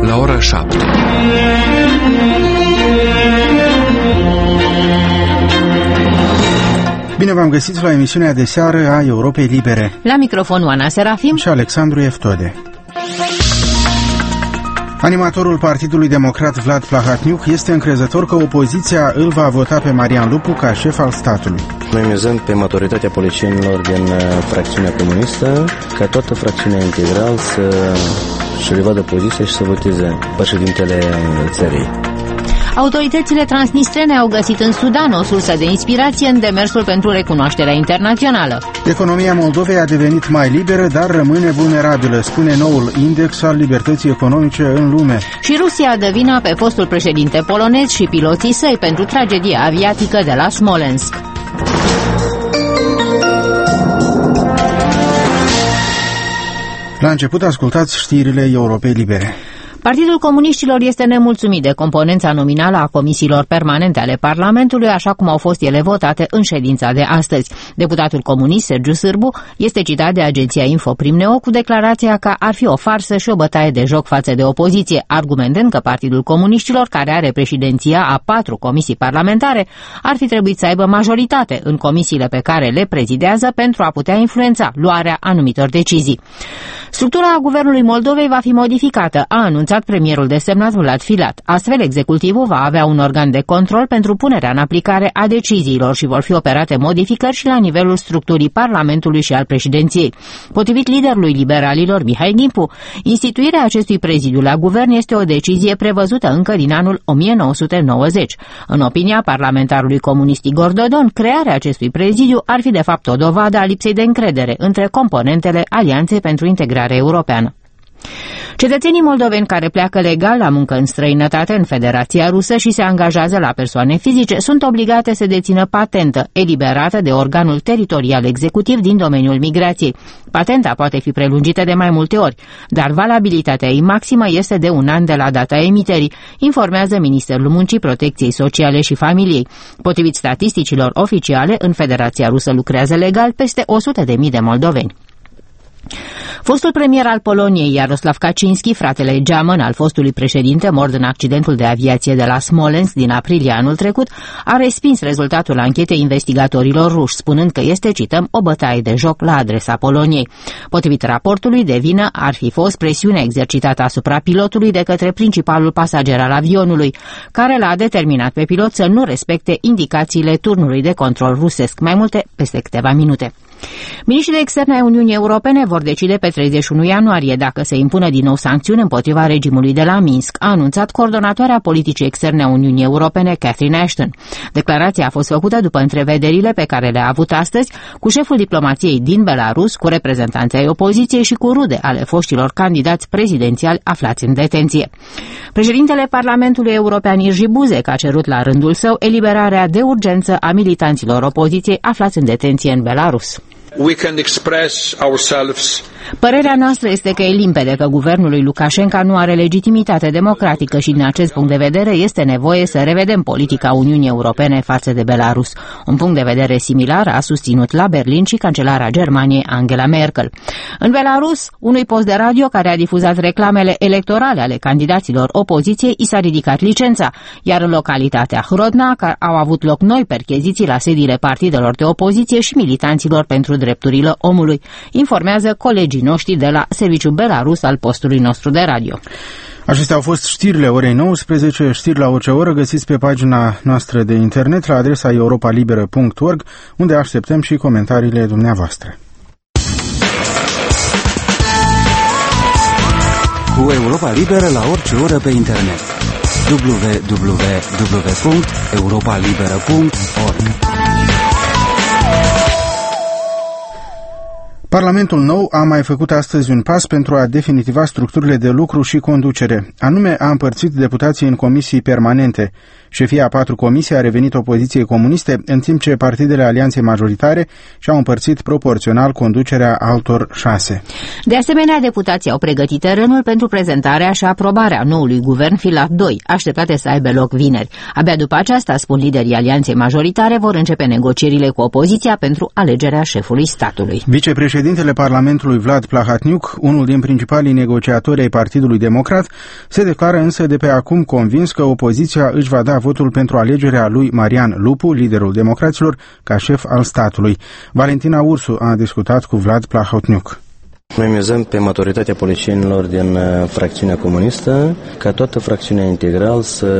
la ora 7. Bine v-am găsit la emisiunea de seară a Europei Libere. La microfon Oana Serafim și Alexandru Eftode. Animatorul Partidului Democrat Vlad Plahatniuc este încrezător că opoziția îl va vota pe Marian Lupu ca șef al statului. Noi mizăm pe maturitatea politicienilor din fracțiunea comunistă, ca toată fracțiunea integral să-și revadă poziția și să voteze președintele țării. Autoritățile transnistrene au găsit în Sudan o sursă de inspirație în demersul pentru recunoașterea internațională. Economia Moldovei a devenit mai liberă, dar rămâne vulnerabilă, spune noul index al libertății economice în lume. Și Rusia dă vina pe fostul președinte polonez și piloții săi pentru tragedia aviatică de la Smolensk. La început ascultați știrile Europei Libere. Partidul Comuniștilor este nemulțumit de componența nominală a comisiilor permanente ale Parlamentului, așa cum au fost ele votate în ședința de astăzi. Deputatul comunist Sergiu Sârbu este citat de agenția Info Prim-Neo cu declarația că ar fi o farsă și o bătaie de joc față de opoziție, argumentând că Partidul Comuniștilor, care are președinția a 4 comisii parlamentare, ar fi trebuit să aibă majoritate în comisiile pe care le prezidează pentru a putea influența luarea anumitor decizii. Structura guvernului Moldovei va fi modificată, a anunțat premierul desemnat Vlad Filat. Astfel, executivul va avea un organ de control pentru punerea în aplicare a deciziilor și vor fi operate modificări și la nivelul structurii Parlamentului și al președinției. Potrivit liderului liberalilor Mihai Gimpu, instituirea acestui prezidiu la guvern este o decizie prevăzută încă din anul 1990. În opinia parlamentarului comunist Igor Dodon, crearea acestui prezidiu ar fi de fapt o dovadă a lipsei de încredere între componentele Alianței pentru Integrare Europeană. Cetățenii moldoveni care pleacă legal la muncă în străinătate în Federația Rusă și se angajează la persoane fizice sunt obligate să dețină patentă eliberată de organul teritorial executiv din domeniul migrației. Patenta poate fi prelungită de mai multe ori, dar valabilitatea ei maximă este de 1 an de la data emiterii, informează Ministerul Muncii, Protecției Sociale și Familiei. Potrivit statisticilor oficiale, în Federația Rusă lucrează legal peste 100.000 de moldoveni. Fostul premier al Poloniei, Jaroslav Kaczynski, fratele geamăn al fostului președinte mort în accidentul de aviație de la Smolensk din aprilie anul trecut, a respins rezultatul anchetei investigatorilor ruși, spunând că este, cităm, o bătaie de joc la adresa Poloniei. Potrivit raportului, de vină ar fi fost presiunea exercitată asupra pilotului de către principalul pasager al avionului, care l-a determinat pe pilot să nu respecte indicațiile turnului de control rusesc. Mai multe peste câteva minute. Miniștrii de externe ai Uniunii Europene vor decide pe 31 ianuarie dacă se impună din nou sancțiuni împotriva regimului de la Minsk, a anunțat coordonatoarea politicii externe a Uniunii Europene, Catherine Ashton. Declarația a fost făcută după întrevederile pe care le-a avut astăzi cu șeful diplomației din Belarus, cu reprezentanții ai opoziției și cu rude ale foștilor candidați prezidențiali aflați în detenție. Președintele Parlamentului European Jerzy Buzek a cerut la rândul său eliberarea de urgență a militanților opoziției aflați în detenție în Belarus. Părerea noastră este că e limpede că guvernul lui Lukashenko nu are legitimitate democratică și din acest punct de vedere este nevoie să revedem politica Uniunii Europene față de Belarus. Un punct de vedere similar a susținut la Berlin și cancelara Germaniei Angela Merkel. În Belarus, unui post de radio care a difuzat reclamele electorale ale candidaților opoziției i s-a ridicat licența, iar în localitatea Hrodna au avut loc noi percheziții la sediile partidelor de opoziție și militanților pentru drepturile omului, informează colegii noștri de la Serviciul Belarus al postului nostru de radio. Acestea au fost știrile orei 19, știri la orice oră găsiți pe pagina noastră de internet la adresa europalibera.org, unde așteptăm și comentariile dumneavoastră. Cu Europa Liberă la orice oră pe internet. www.europalibera.org. Parlamentul nou a mai făcut astăzi un pas pentru a definitiva structurile de lucru și conducere. Anume, a împărțit deputații în comisii permanente Șefia a 4 comisii a revenit opoziției comuniste, în timp ce partidele alianței majoritare și-au împărțit proporțional conducerea altor 6. De asemenea, deputații au pregătit terenul pentru prezentarea și aprobarea noului guvern Filat 2, așteptate să aibă loc vineri. Abia după aceasta, spun liderii alianței majoritare, vor începe negocierile cu opoziția pentru alegerea șefului statului. Vicepreședintele Parlamentului Vlad Plahatniuc, unul din principalii negociatori ai Partidului Democrat, se declară însă de pe acum convins că opoziția își va da votul pentru alegerea lui Marian Lupu, liderul democraților, ca șef al statului. Valentina Ursu a discutat cu Vlad Plahatniuc. Noi mizăm pe maturitatea politicienilor din fracțiunea comunistă, ca toată fracțiunea integral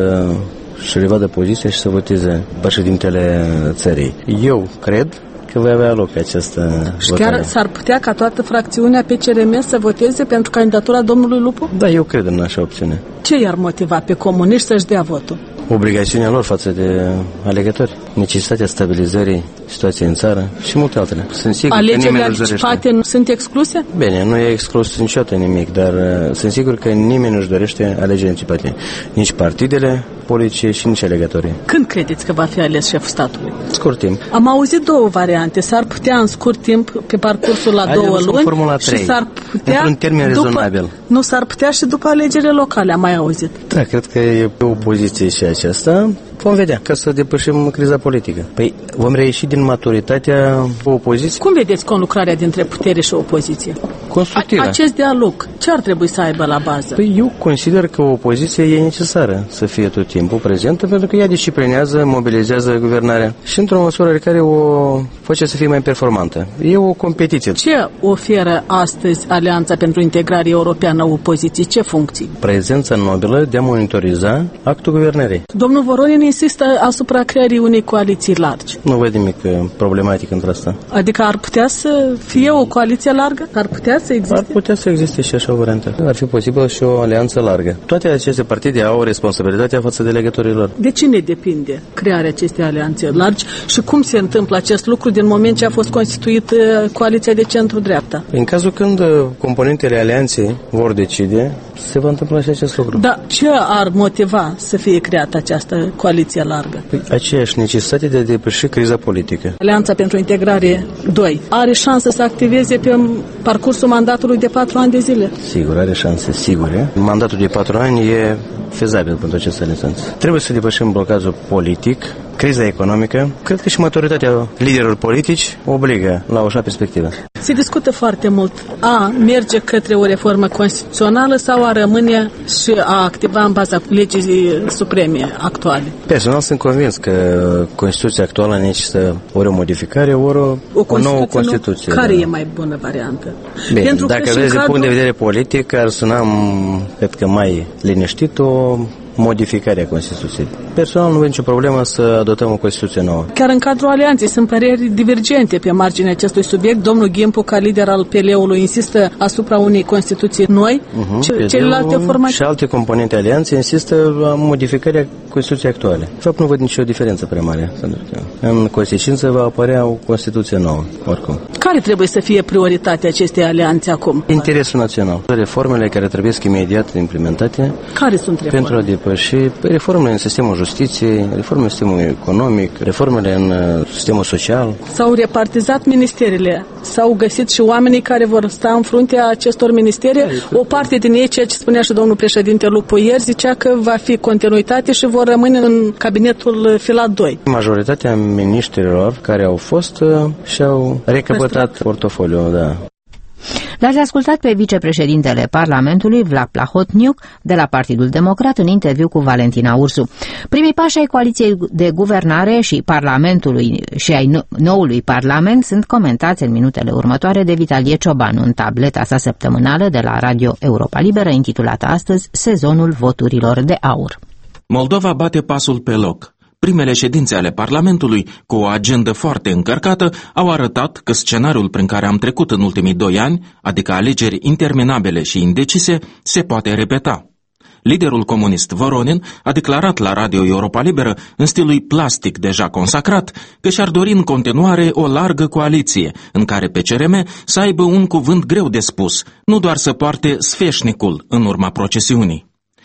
să revadă poziția și să voteze președintele țării. Eu cred că va avea loc această și votare. chiar s-ar putea ca toată fracțiunea PCRM să voteze pentru candidatura domnului Lupu? Da, eu cred în așa opțiune. Ce i-ar motiva pe comuniști să-și dea votul? Obligațiunea lor față de alegători, necesitatea stabilizării situației în țară și multe altele. Sunt sigur Alegerile anticipate nu sunt excluse? Bine, nu e exclus niciodată nimic, dar sunt sigur că nimeni nu-și dorește alegeri anticipate. Nici partidele politice și nici alegătorii. Când credeți că va fi ales șeful statului? Scurt timp. Am auzit două variante. S-ar putea în scurt timp, pe parcursul la 2 luni, Formula 3, și s-ar putea într-un termen rezonabil. Nu, s-ar putea și după alegerile locale, am mai auzit. Da, cred că e o poziție și aceasta. Vom vedea, ca să depășim criza politică. Păi vom reieși din maturitatea opoziției. Cum vedeți conlucrarea dintre putere și opoziție? Constructivă. Acest dialog, ce ar trebui să aibă la bază? Păi eu consider că opoziția e necesară să fie tot timpul prezentă, pentru că ea disciplinează, mobilizează guvernarea și într-o măsură care o face să fie mai performantă. E o competiție. Ce oferă astăzi Alianța pentru Integrare Europeană opoziției? Ce funcții? Prezența nobilă de a monitoriza actul guvernării. Domnul Voronin insistă asupra creării unei coaliții largi. Nu văd nimic problematic între asta. Adică ar putea să fie o coaliție largă? Ar putea să existe? Ar putea să existe și așa o variantă. Ar fi posibil și o alianță largă. Toate aceste partide au responsabilitatea față de legătorii lor. De cine depinde crearea acestei alianțe largi și cum se întâmplă acest lucru din moment ce a fost constituită coaliția de centru-dreapta? În cazul când componentele alianței vor decide, se va întâmpla și acest lucru. Dar ce ar motiva să fie creată această coaliție largă? Păi, aceeași necesitate de a depăși criza politică. Alianța pentru Integrare 2 are șansă să activeze pe parcursul mandatului de 4 ani de zile? Sigur, are șanse sigure. Mandatul de 4 ani e fezabil pentru aceste alianțe. Trebuie să depășim blocajul politic, criza economică. Cred că și maturitatea liderilor politici obligă la o așa perspectivă. Se discută foarte mult a merge către o reformă constituțională sau a rămâne și a activa în baza legii supreme actuale. Personal sunt convins că Constituția actuală necesită ori o modificare, ori o nouă Constituție. Care e mai bună variantă? Bine, pentru dacă vezi din punct de vedere politic, ar suna, cred că mai liniștit, o modificare a Constituției. Personal nu văd nicio problemă să adoptăm o Constituție nouă. Chiar în cadrul alianței sunt păreri divergente pe marginea acestui subiect. Domnul Ghimpu, ca lider al PL-ului, insistă asupra unei Constituții noi. Celelalte formații și alte componente alianței insistă la modificarea Constituției actuale. De fapt, nu văd nicio diferență prea mare. Pentru că în consecință va apărea o Constituție nouă, oricum. Care trebuie să fie prioritatea acestei alianțe acum? Interesul național. Reformele care trebuie imediat implementate. Care sunt reformele? Pentru a depăși reformele în sistemul justiției, reformele în sistemul economic, reformele în sistemul social. S-au repartizat ministerele, s-au găsit și oamenii care vor sta în fruntea acestor ministere. O parte din ei, ceea ce spunea și domnul președinte Lupu ieri, zicea că va fi continuitate și vor rămâne în cabinetul Filat 2. Majoritatea miniștrilor care au fost și-au recăpătat portofoliul, da. L-ați ascultat pe vicepreședintele Parlamentului, Vlad Plahotniuc, de la Partidul Democrat, în interviu cu Valentina Ursu. Primii pași ai coaliției de guvernare și Parlamentului și ai noului Parlament sunt comentați în minutele următoare de Vitalie Ciobanu în tableta sa săptămânală de la Radio Europa Liberă, intitulată astăzi Sezonul voturilor de aur. Moldova bate pasul pe loc. Primele ședințe ale Parlamentului, cu o agendă foarte încărcată, au arătat că scenariul prin care am trecut în ultimii 2 ani, adică alegeri interminabile și indecise, se poate repeta. Liderul comunist Voronin a declarat la Radio Europa Liberă, în stilul plastic deja consacrat, că și-ar dori în continuare o largă coaliție, în care PCRM să aibă un cuvânt greu de spus, nu doar să poarte sfeșnicul în urma procesiunii.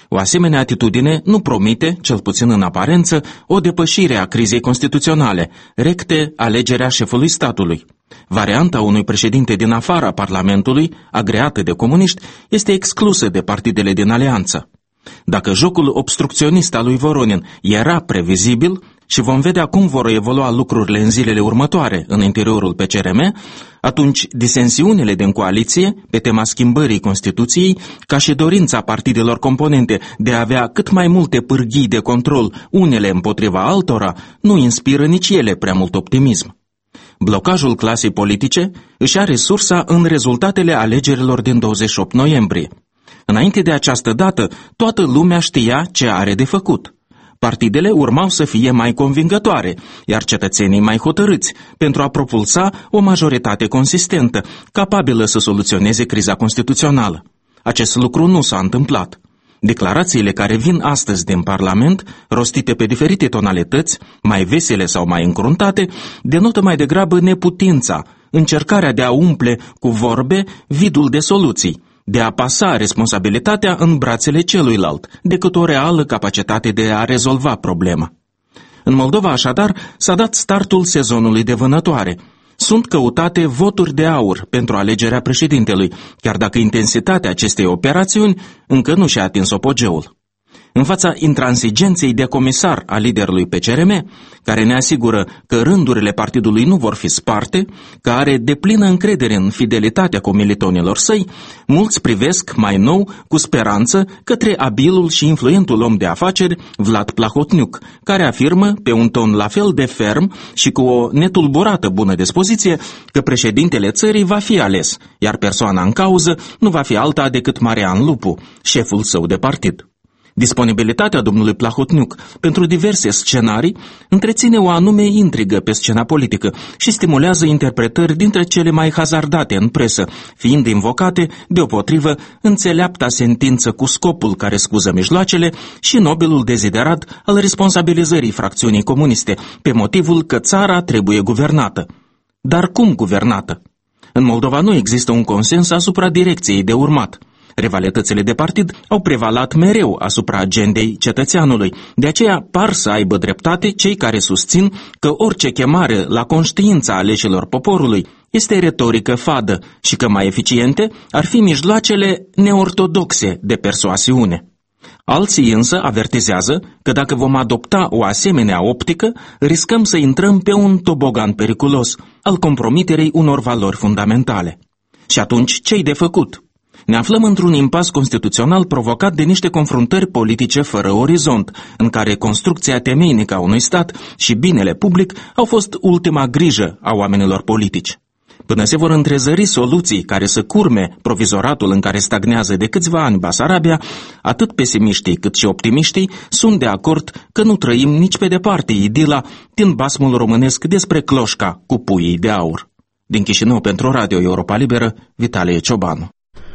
O asemenea atitudine nu promite, cel puțin în aparență, o depășire a crizei constituționale, recte alegerea șefului statului. Varianta unui președinte din afara Parlamentului, agreată de comuniști, este exclusă de partidele din alianță. Dacă jocul obstrucționist al lui Voronin era previzibil, și vom vedea cum vor evolua lucrurile în zilele următoare în interiorul PCRM, atunci disensiunile din coaliție pe tema schimbării Constituției, ca și dorința partidelor componente de a avea cât mai multe pârghii de control unele împotriva altora, nu inspiră nici ele prea mult optimism. Blocajul clasei politice își are sursa în rezultatele alegerilor din 28 noiembrie. Înainte de această dată, toată lumea știa ce are de făcut. Partidele urmau să fie mai convingătoare, iar cetățenii mai hotărâți, pentru a propulsa o majoritate consistentă, capabilă să soluționeze criza constituțională. Acest lucru nu s-a întâmplat. Declarațiile care vin astăzi din Parlament, rostite pe diferite tonalități, mai vesele sau mai încruntate, denotă mai degrabă neputința, încercarea de a umple cu vorbe vidul de soluții, de a pasa responsabilitatea în brațele celuilalt, decât o reală capacitate de a rezolva problema. În Moldova, așadar, s-a dat startul sezonului de vânătoare. Sunt căutate voturi de aur pentru alegerea președintelui, chiar dacă intensitatea acestei operațiuni încă nu și-a atins apogeul. În fața intransigenței de comisar a liderului PCRM, care ne asigură că rândurile partidului nu vor fi sparte, că are deplină încredere în fidelitatea comilitonilor săi, mulți privesc mai nou cu speranță către abilul și influentul om de afaceri Vlad Plahotniuc, care afirmă pe un ton la fel de ferm și cu o netulburată bună dispoziție că președintele țării va fi ales, iar persoana în cauză nu va fi alta decât Marian Lupu, șeful său de partid. Disponibilitatea domnului Plahotniuc pentru diverse scenarii întreține o anume intrigă pe scena politică și stimulează interpretări dintre cele mai hazardate în presă, fiind invocate, deopotrivă, înțeleapta sentință cu scopul care scuză mijloacele și nobilul deziderat al responsabilizării fracțiunii comuniste, pe motivul că țara trebuie guvernată. Dar cum guvernată? În Moldova nu există un consens asupra direcției de urmat. Rivalitățile de partid au prevalat mereu asupra agendei cetățeanului, de aceea par să aibă dreptate cei care susțin că orice chemare la conștiința aleșilor poporului este retorică fadă și că mai eficiente ar fi mijloacele neortodoxe de persoasiune. Alții însă avertizează că dacă vom adopta o asemenea optică, riscăm să intrăm pe un tobogan periculos al compromiterii unor valori fundamentale. Și atunci ce-i de făcut? Ne aflăm într-un impas constituțional provocat de niște confruntări politice fără orizont, în care construcția temeinică a unui stat și binele public au fost ultima grijă a oamenilor politici. Până se vor întrezări soluții care să curme provizoratul în care stagnează de câțiva ani Basarabia, atât pesimiștii cât și optimiștii sunt de acord că nu trăim nici pe departe idila din basmul românesc despre cloșca cu puii de aur. Din Chișinău pentru Radio Europa Liberă, Vitalie Ciobanu.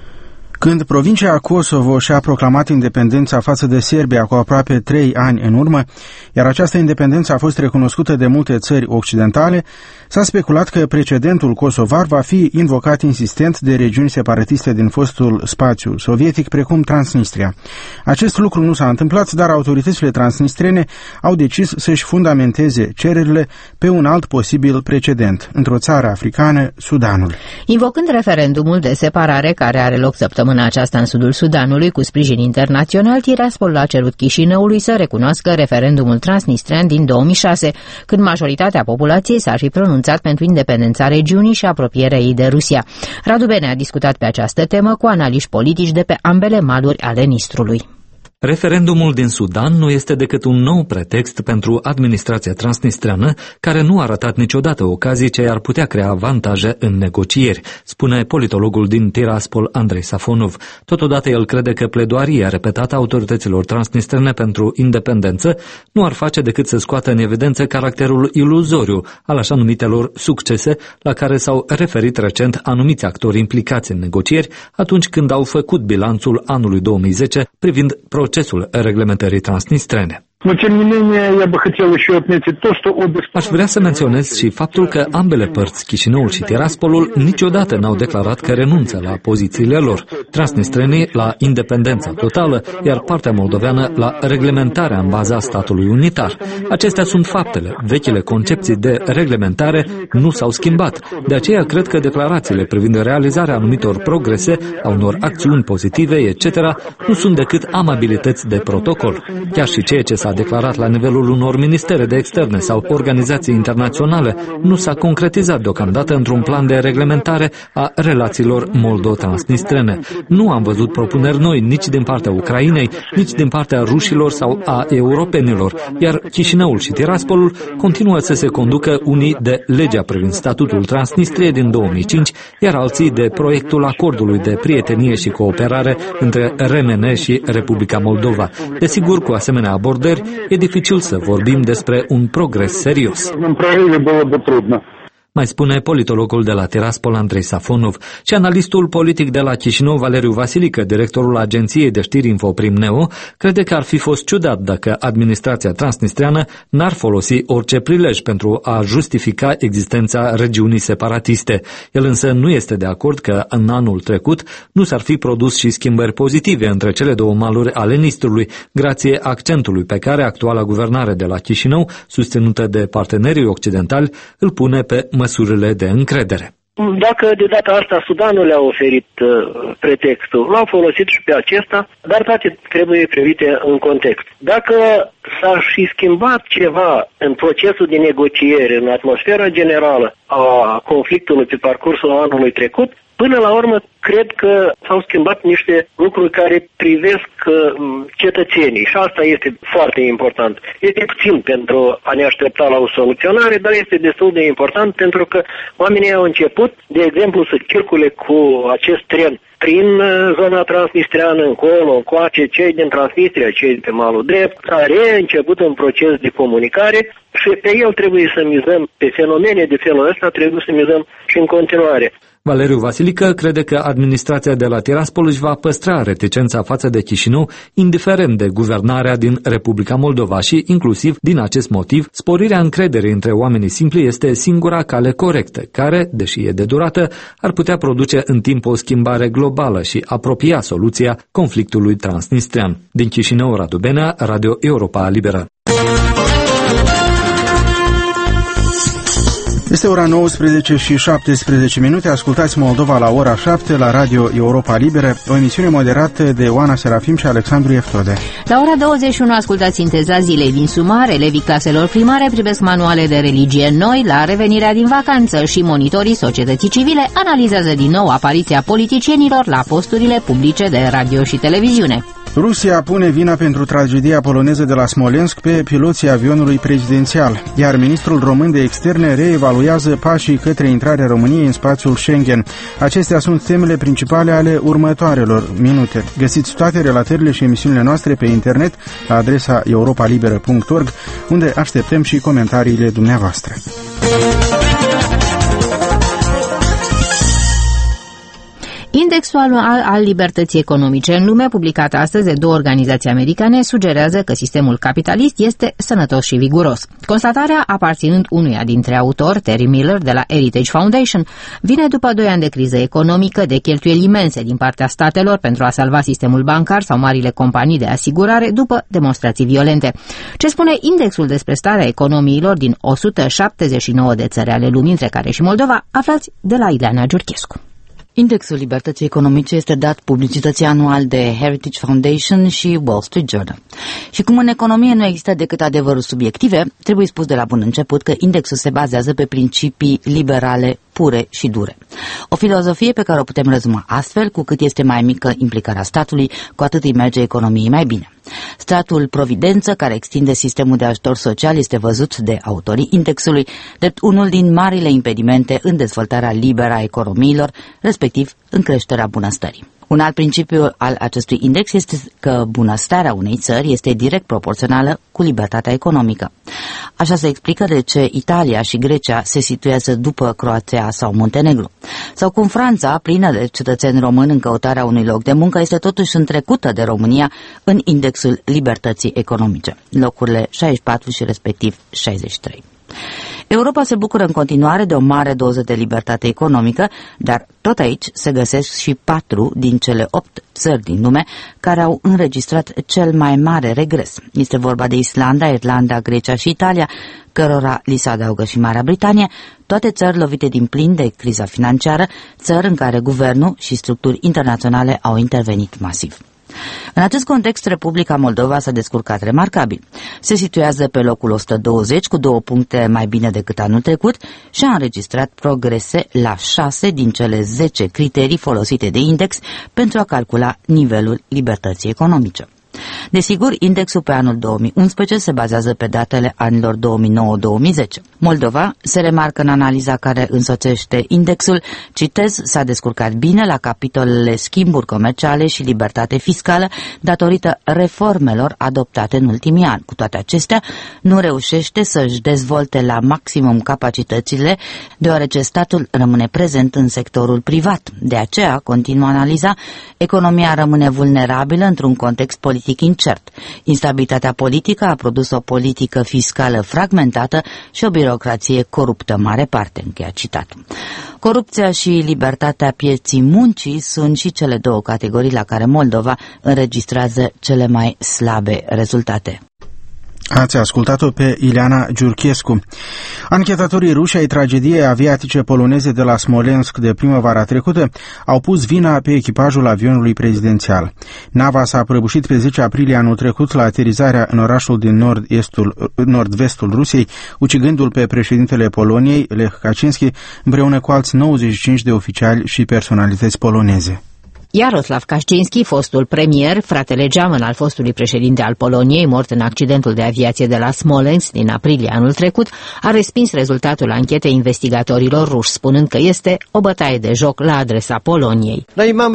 Când provincia Kosovo și-a proclamat independența față de Serbia cu aproape 3 ani în urmă, iar această independență a fost recunoscută de multe țări occidentale, s-a speculat că precedentul kosovar va fi invocat insistent de regiuni separatiste din fostul spațiu sovietic, precum Transnistria. Acest lucru nu s-a întâmplat, dar autoritățile transnistrene au decis să-și fundamenteze cererile pe un alt posibil precedent, într-o țară africană, Sudanul. Invocând referendumul de separare care are loc săptămâna aceasta în sudul Sudanului cu sprijin internațional, Tiraspol a cerut Chișinăului să recunoască referendumul transnistrean din 2006, când majoritatea populației s-ar fi pronunțat pentru independența regiunii și apropierea ei de Rusia. Radu Bene a discutat pe această temă cu analiști politici de pe ambele maluri ale Nistrului. Referendumul din Sudan nu este decât un nou pretext pentru administrația transnistreană, care nu a arătat niciodată ocazii ce ar putea crea avantaje în negocieri, spune politologul din Tiraspol Andrei Safonov. Totodată el crede că pledoaria repetată a autorităților transnistrene pentru independență nu ar face decât să scoată în evidență caracterul iluzoriu al așa numitelor succese la care s-au referit recent anumiți actori implicați în negocieri atunci când au făcut bilanțul anului 2010 privind procesul reglementării transnistrene. Aș vrea să menționez și faptul că ambele părți, Chișinăul și Tiraspolul, niciodată n-au declarat că renunță la pozițiile lor. Transnistrenii la independența totală, iar partea moldoveană la reglementarea în baza statului unitar. Acestea sunt faptele. Vechile concepții de reglementare nu s-au schimbat. De aceea cred că declarațiile privind realizarea anumitor progrese, a unor acțiuni pozitive, etc., nu sunt decât amabilități de protocol. Chiar și ceea ce s-a declarat la nivelul unor ministere de externe sau organizații internaționale nu s-a concretizat deocamdată într-un plan de reglementare a relațiilor moldo-transnistrene. Nu am văzut propuneri noi nici din partea Ucrainei, nici din partea rușilor sau a europenilor, iar Chișinăul și Tiraspolul continuă să se conducă unii de legea privind statutul Transnistriei din 2005, iar alții de proiectul acordului de prietenie și cooperare între RMN și Republica Moldova. Desigur, cu asemenea abordări, e dificil să vorbim despre un progres serios. Mai spune politologul de la Tiraspol, Andrei Safonov, și analistul politic de la Chișinău, Valeriu Vasilică, directorul agenției de știri Infoprim Neo, crede că ar fi fost ciudat dacă administrația transnistreană n-ar folosi orice prilej pentru a justifica existența regiunii separatiste. El însă nu este de acord că în anul trecut nu s-ar fi produs și schimbări pozitive între cele două maluri ale Nistrului, grație accentului pe care actuala guvernare de la Chișinău, susținută de partenerii occidentali, îl pune pe măsurile de încredere. Dacă de data asta Sudanul le-a oferit pretextul, l-au folosit și pe acesta, dar toate trebuie privite în context. Dacă s-ar fi schimbat ceva în procesul de negociere, în atmosfera generală a conflictului pe parcursul anului trecut, până la urmă, cred că s-au schimbat niște lucruri care privesc cetățenii și asta este foarte important. Este puțin pentru a ne aștepta la o soluționare, dar este destul de important pentru că oamenii au început, de exemplu, să circule cu acest tren prin zona transnistreană, încolo, încoace, cei din Transnistria, cei de malul drept, a reînceput un proces de comunicare și pe el trebuie să mizăm, pe fenomene de felul ăsta trebuie să mizăm și în continuare. Valeriu Vasilică crede că administrația de la Tiraspol își va păstra reticența față de Chișinău, indiferent de guvernarea din Republica Moldova și, inclusiv din acest motiv, sporirea încrederii între oamenii simpli este singura cale corectă, care, deși e de durată, ar putea produce în timp o schimbare globală și apropia soluția conflictului transnistrian. Din Chișinău, Radu Benea, Radio Europa Liberă. Este ora 19 și 17 minute. Ascultați Moldova la ora 7 la Radio Europa Liberă, o emisiune moderată de Oana Serafim și Alexandru Eftode. La ora 21 ascultați sinteza zilei din Sumar. Elevii claselor primare privesc manuale de religie noi la revenirea din vacanță și monitorii societății civile analizează din nou apariția politicienilor la posturile publice de radio și televiziune. Rusia pune vina pentru tragedia poloneză de la Smolensk pe piloții avionului prezidențial, iar ministrul român de externe reevaluează pașii către intrarea României în spațiul Schengen. Acestea sunt temele principale ale următoarelor minute. Găsiți toate relatările și emisiunile noastre pe internet la adresa europalibera.org, unde așteptăm și comentariile dumneavoastră. Indexul anual al libertății economice în lume, publicat astăzi de două organizații americane, sugerează că sistemul capitalist este sănătos și viguros. Constatarea, aparținând unuia dintre autori, Terry Miller, de la Heritage Foundation, vine după 2 ani de criză economică, de cheltuieli imense din partea statelor pentru a salva sistemul bancar sau marile companii de asigurare după demonstrații violente. Ce spune indexul despre starea economiilor din 179 de țări ale lumii, între care și Moldova, aflați de la Ileana Giurchescu. Indexul libertății economice este dat publicității anual de Heritage Foundation și Wall Street Journal. Și cum în economie nu există decât adevăruri subiective, trebuie spus de la bun început că indexul se bazează pe principii liberale pure și dure. O filozofie pe care o putem rezuma astfel: cu cât este mai mică implicarea statului, cu atât îi merge economiei mai bine. Stratul providență, care extinde sistemul de ajutor social, este văzut de autorii indexului drept unul din marile impedimente în dezvoltarea liberă a economiilor, respectiv în creșterea bunăstării. Un alt principiu al acestui index este că bunăstarea unei țări este direct proporțională cu libertatea economică. Așa se explică de ce Italia și Grecia se situează după Croația sau Muntenegru. Sau cum Franța, plină de cetățeni români în căutarea unui loc de muncă, este totuși întrecută de România în indexul libertății economice, locurile 64 și respectiv 63. Europa se bucură în continuare de o mare doză de libertate economică, dar tot aici se găsesc și 4 din cele 8 țări din lume care au înregistrat cel mai mare regres. Este vorba de Islanda, Irlanda, Grecia și Italia, cărora li se adaugă și Marea Britanie, toate țări lovite din plin de criza financiară, țări în care guvernul și structuri internaționale au intervenit masiv. În acest context, Republica Moldova s-a descurcat remarcabil. Se situează pe locul 120 cu 2 puncte mai bine decât anul trecut și a înregistrat progrese la 6 din cele 10 criterii folosite de index pentru a calcula nivelul libertății economice. Desigur, indexul pe anul 2011 se bazează pe datele anilor 2009-2010. Moldova se remarcă în analiza care însoțește indexul, citez, s-a descurcat bine la capitolele schimburi comerciale și libertate fiscală datorită reformelor adoptate în ultimii ani. Cu toate acestea, nu reușește să-și dezvolte la maximum capacitățile, deoarece statul rămâne prezent în sectorul privat. De aceea, continuă analiza, economia rămâne vulnerabilă într-un context politic incert. Instabilitatea politică a produs o politică fiscală fragmentată și o birocrație coruptă mare parte, încheia citatul. Corupția și libertatea pieții muncii sunt și cele 2 categorii la care Moldova înregistrează cele mai slabe rezultate. Ați ascultat-o pe Ileana Giurchescu. Anchetatorii ruși ai tragediei aviatice poloneze de la Smolensk de primăvara trecută au pus vina pe echipajul avionului prezidențial. Nava s-a prăbușit pe 10 aprilie anul trecut la aterizarea în orașul din nord-vestul Rusiei, ucigându-l pe președintele Poloniei, Lech Kaczynski, împreună cu alți 95 de oficiali și personalități poloneze. Jaroslav Kaczynski, fostul premier, fratele geamăn al fostului președinte al Poloniei, mort în accidentul de aviație de la Smolensk din aprilie anul trecut, a respins rezultatul anchetei investigatorilor ruși, spunând că este o bătaie de joc la adresa Poloniei.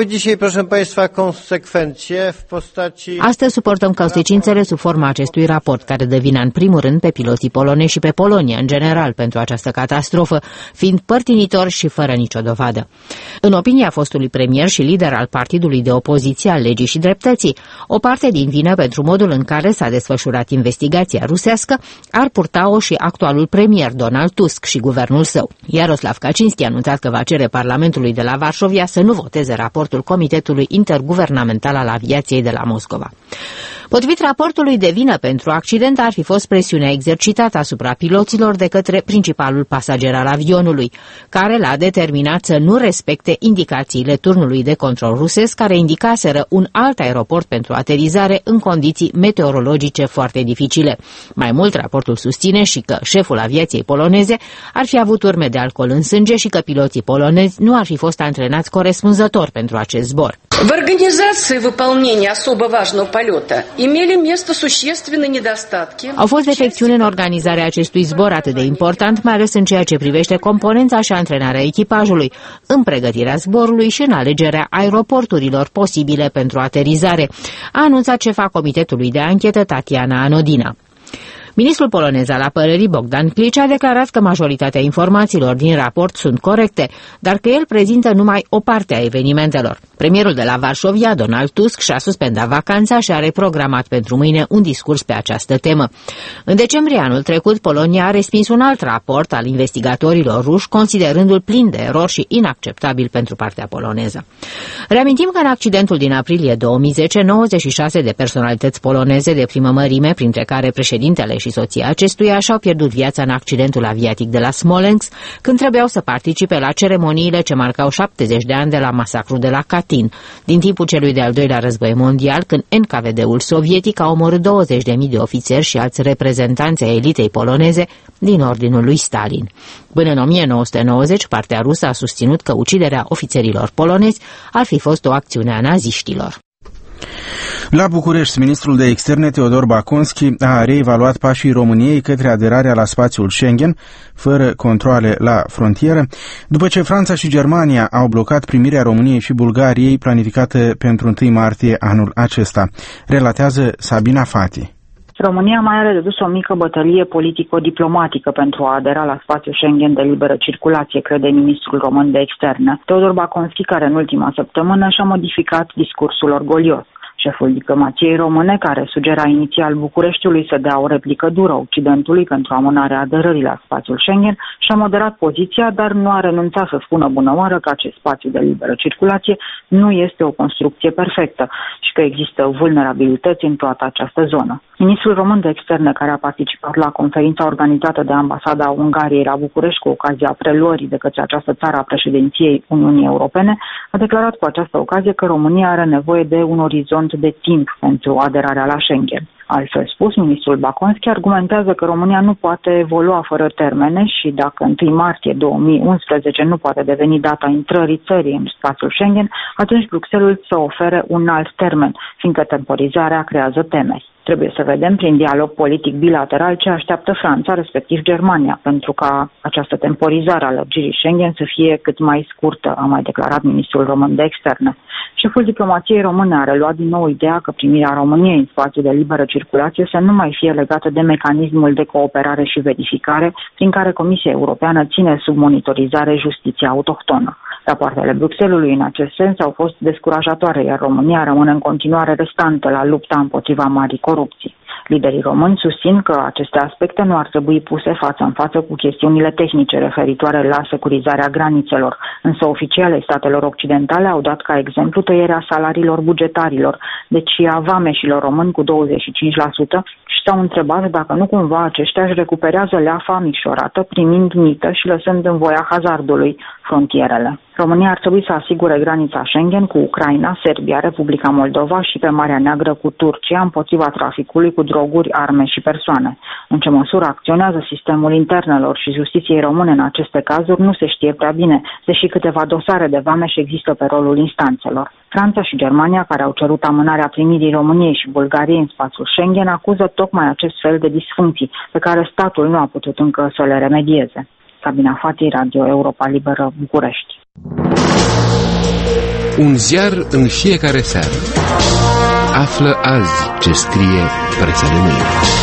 Astăzi suportăm consecințele sub forma acestui raport, care dă vina în primul rând pe piloții polonezi și pe Polonia în general pentru această catastrofă, fiind părtinitor și fără nicio dovadă. În opinia fostului premier și lider al partidului de opoziție al Legii și Dreptății, o parte din vină pentru modul în care s-a desfășurat investigația rusească ar purta-o și actualul premier Donald Tusk și guvernul său. Jaroslav Kaczynski a anunțat că va cere Parlamentului de la Varșovia să nu voteze raportul Comitetului Interguvernamental al Aviației de la Moscova. Potrivit raportului, de vină pentru accident ar fi fost presiunea exercitată asupra piloților de către principalul pasager al avionului, care l-a determinat să nu respecte indicațiile turnului de control rusesc, care indicaseră un alt aeroport pentru aterizare în condiții meteorologice foarte dificile. Mai mult, raportul susține și că șeful aviației poloneze ar fi avut urme de alcool în sânge și că piloții polonezi nu ar fi fost antrenați corespunzător pentru acest zbor. В организации выполнения особо важного полета имели место существенные недостатки. Au fost defecțiuni în organizarea acestui zbor atât de important, mai ales în ceea ce privește componența și antrenarea echipajului, în pregătirea zborului și în alegerea aeroporturilor posibile pentru aterizare, a anunțat șefa Comitetului de Anchetă Tatiana Anodina. Ministrul polonez al apărării Bogdan Klic a declarat că majoritatea informațiilor din raport sunt corecte, dar că el prezintă numai o parte a evenimentelor. Premierul de la Varșovia, Donald Tusk, și-a suspendat vacanța și a reprogramat pentru mâine un discurs pe această temă. În decembrie anul trecut, Polonia a respins un alt raport al investigatorilor ruși, considerându-l plin de erori și inacceptabil pentru partea poloneză. Reamintim că în accidentul din aprilie 2010, 96 de personalități poloneze de primă mărime, printre care președintele și soția acestuia, și-au pierdut viața în accidentul aviatic de la Smolensk, când trebuiau să participe la ceremoniile ce marcau 70 de ani de la masacru de la Katyn, din timpul celui de-al doilea război mondial, când NKVD-ul sovietic a omorât 20.000 de ofițeri și alți reprezentanți ai elitei poloneze din ordinul lui Stalin. Până în 1990, partea rusă a susținut că uciderea ofițerilor polonezi ar fi fost o acțiune a naziștilor. La București, ministrul de externe Teodor Baconski a reevaluat pașii României către aderarea la spațiul Schengen, fără controale la frontieră, după ce Franța și Germania au blocat primirea României și Bulgariei planificată pentru 1 martie anul acesta. Relatează Sabina Fati. România mai are de dus o mică bătălie politico-diplomatică pentru a adera la spațiul Schengen de liberă circulație, crede ministrul român de externe, Teodor Baconski, care în ultima săptămână și-a modificat discursul orgolios. Șeful diplomației române, care sugera inițial Bucureștiului să dea o replică dură Occidentului pentru amânarea aderării la spațiul Schengen, și-a moderat poziția, dar nu a renunțat să spună bună oară că acest spațiu de liberă circulație nu este o construcție perfectă și că există vulnerabilități în toată această zonă. Ministrul român de externe, care a participat la conferința organizată de Ambasada Ungariei la București cu ocazia preluării de către această țară a președinției Uniunii Europene, a declarat cu această ocazie că România are nevoie de un orizont de timp pentru aderarea la Schengen. Altfel spus, ministrul Baconski argumentează că România nu poate evolua fără termene și dacă 1 martie 2011 nu poate deveni data intrării țării în spațiul Schengen, atunci Bruxelles să ofere un alt termen, fiindcă temporizarea creează temeri. Trebuie să vedem prin dialog politic bilateral ce așteaptă Franța, respectiv Germania, pentru ca această temporizare a lărgirii Schengen să fie cât mai scurtă, a mai declarat ministrul român de externe. Șeful diplomației române a reluat din nou ideea că primirea României în spațiul de liberă circulație să nu mai fie legată de mecanismul de cooperare și verificare prin care Comisia Europeană ține sub monitorizare justiția autohtonă. Rapoartele Bruxellesului în acest sens au fost descurajatoare, iar România rămâne în continuare restantă la lupta împotriva marii corupții. Liderii români susțin că aceste aspecte nu ar trebui puse față în față cu chestiunile tehnice referitoare la securizarea granițelor, însă oficialii statelor occidentale au dat ca exemplu tăierea salariilor bugetarilor, deci a vameșilor români cu 25%, și s-au întrebat dacă nu cumva aceștia își recuperează leafa micșorată primind mită și lăsând în voia hazardului frontierele. România ar trebui să asigure granița Schengen cu Ucraina, Serbia, Republica Moldova și pe Marea Neagră cu Turcia împotriva traficului cu droguri, arme și persoane. În ce măsură acționează sistemul internelor și justiției române în aceste cazuri nu se știe prea bine, deși câteva dosare de vameș există pe rolul instanțelor. Franța și Germania, care au cerut amânarea primirii României și Bulgariei în spațiul Schengen, acuză tocmai acest fel de disfuncții pe care statul nu a putut încă să le remedieze. Sabina Fati, Radio Europa Liberă, București. Un ziar în fiecare seară. Află azi ce scrie presa de mâine.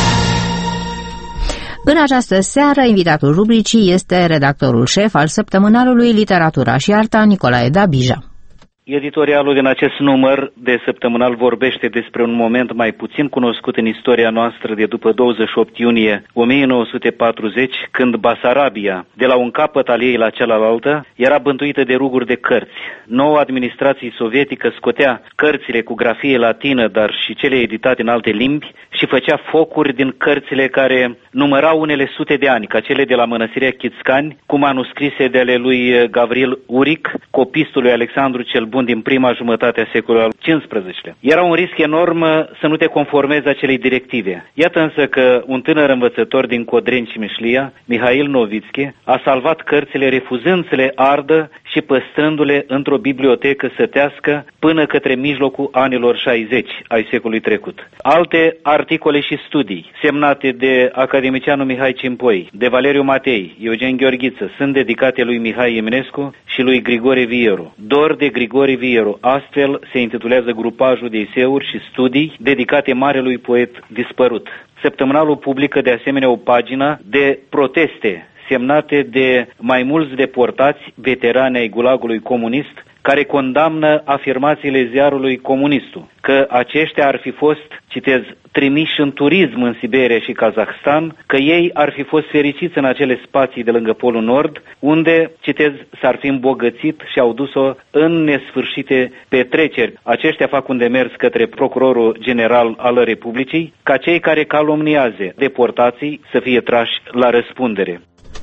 În această seară, invitatul rubricii este redactorul șef al săptămânalului Literatura și Arta, Nicolae Dabija. Editorialul din acest număr de săptămânal vorbește despre un moment mai puțin cunoscut în istoria noastră de după 28 iunie 1940, când Basarabia, de la un capăt al ei la cealaltă, era bântuită de ruguri de cărți. Noua administrație sovietică scotea cărțile cu grafie latină, dar și cele editate în alte limbi, și făcea focuri din cărțile care numărau unele sute de ani, ca cele de la mănăstirea Chițcani, cu manuscrise de ale lui Gavril Uric, copistul lui Alexandru cel Bun din prima jumătate a secolului al XV-lea. Era un risc enorm să nu te conformezi acelei directive. Iată însă că un tânăr învățător din Codreni și Mișlia, Mihail Novitski, a salvat cărțile refuzând să le ardă și păstrându-le într-o bibliotecă sătească până către mijlocul anilor 60 ai secolului trecut. Alte articole și studii semnate de academicianul Mihai Cimpoi, de Valeriu Matei, Eugen Gheorghiță, sunt dedicate lui Mihai Eminescu și lui Grigore Vieru. Dor de Grigore Vieru. Astfel se intitulează grupajul de eseuri și studii dedicate marelui poet dispărut. Săptămânalul publică de asemenea o pagină de proteste semnate de mai mulți deportați veterani ai gulagului comunist, care condamnă afirmațiile ziarului Comunistul, că aceștia ar fi fost, citez, trimiși în turism în Siberia și Kazahstan, că ei ar fi fost fericiți în acele spații de lângă Polul Nord, unde, citez, s-ar fi îmbogățit și au dus-o în nesfârșite petreceri. Aceștia fac un demers către procurorul general al Republicii, ca cei care calomniază deportații să fie trași la răspundere.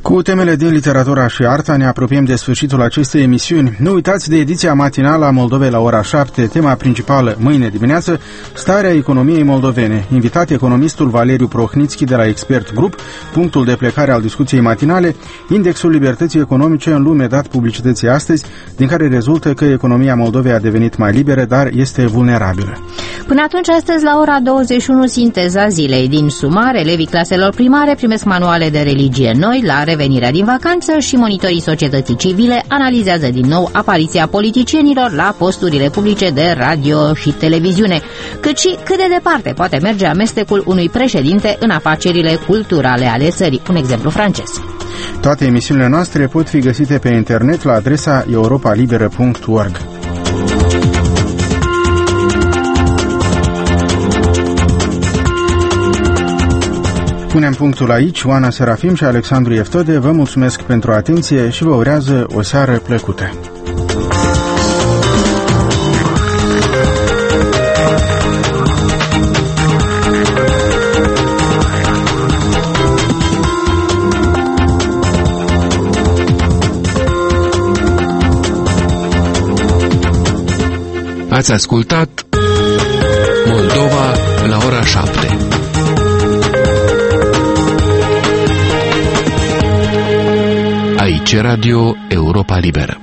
Cu temele din literatura și arta ne apropiem de sfârșitul acestei emisiuni. Nu uitați de ediția matinală a Moldovei la ora 7, tema principală mâine dimineață, starea economiei moldovene. Invitat economistul Valeriu Prohnitski de la Expert Group, punctul de plecare al discuției matinale, indexul libertății economice în lume dat publicității astăzi, din care rezultă că economia Moldovei a devenit mai liberă, dar este vulnerabilă. Până atunci, astăzi la ora 21, sinteza zilei. Din sumar, elevii claselor primare primesc manuale de religie noi la revenirea din vacanță și monitorii societății civile analizează din nou apariția politicienilor la posturile publice de radio și televiziune, cât și cât de departe poate merge amestecul unui președinte în afacerile culturale ale țării. Un exemplu francez. Toate emisiunile noastre pot fi găsite pe internet la adresa europalibera.org. Punem punctul aici. Oana Serafim și Alexandru Eftode vă mulțumesc pentru atenție și vă urează o seară plăcută. Ați ascultat Moldova la ora 7. Aici Radio Europa Liberă.